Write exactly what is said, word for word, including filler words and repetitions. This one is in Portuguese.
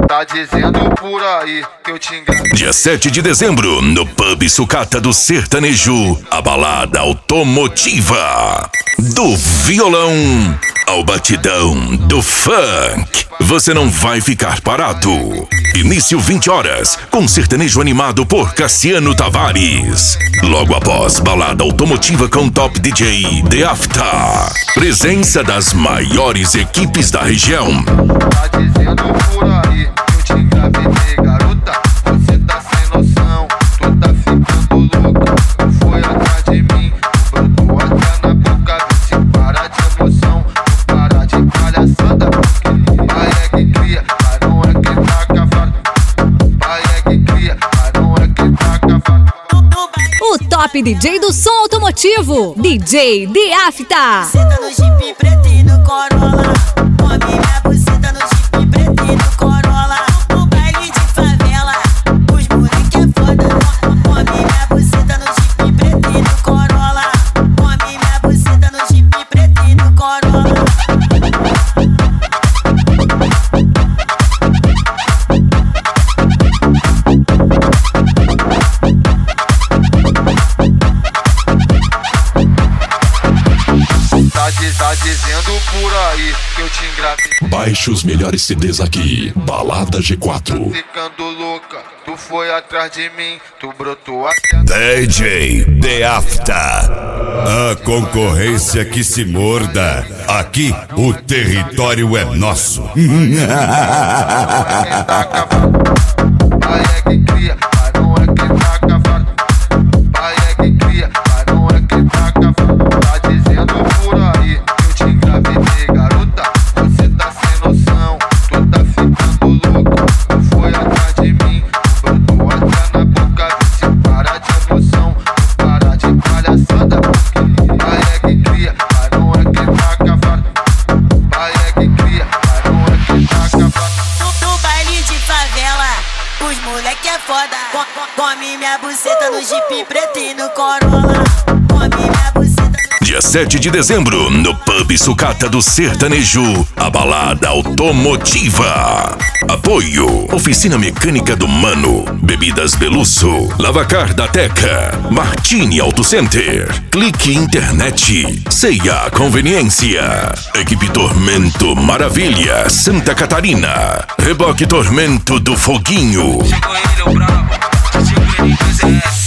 Tá dizendo por aí que eu te engano. Dia sete de dezembro, no Pub Sucata do Sertanejo, a balada automotiva. Do violão ao batidão do funk. Você não vai ficar parado. Início vinte horas, com sertanejo animado por Cassiano Tavares. Logo após, balada automotiva com Top D J The After. Presença das maiores equipes da região. Tá dizendo por aí que eu te engravidei, garota. Você tá sem noção, tu tá ficando louca. Tu foi atrás de mim, tu brotou até na boca. Vê se para de emoção, tu para de palhaçada. Porque pai é que cria, pai não é quem tá cavado. Pai é que cria, pai não é quem tá cavado. O top D J do som automotivo, D J The After. Senta no Jeep preto e no Corolla. Come minha buceta no Jeep preto e no Corolla. No baile de favela, os moleque é foda. Come minha buceta no Jeep preto e no Corolla. Come minha buceta no Jeep preto e no Corolla. Tá, diz, tá dizendo por aí que eu te engravidei. Baixe os melhores C Ds aqui, Balada G quatro. Ficando louca, tu foi atrás de mim, tu brotou até. D J The After. A concorrência que se morda. Aqui o território é nosso. Pai é que cria, pai não é quem tá cavado. Pai é que cria, pai não é quem tá cavado. Tá dizendo por aí que eu te engravidei, garota. Você tá sem noção, tu tá ficando louca. Tu foi atrás de mim, tu brotou até na boca. Vê se para de emoção, tu para de palhaçada. Porque pai é que cria, pai não é quem tá cavado. Pai é que cria, pai não é quem tá cavado. No, no baile de favela, os moleque é foda. Co- co- Come minha buceta no Jeep preto e no Corolla. Come minha buceta no... Dia sete de dezembro, no Pub Sucata do Sertanejo, a balada automotiva. Apoio: Oficina Mecânica do Mano, Bebidas Belusso, Lavacar da Teca, Martini Auto Center, Clique Internet, Ceia Conveniência, Equipe Tormento Maravilha, Santa Catarina, Reboque Tormento do Foguinho. Chegou ele, o brabo, segura ele,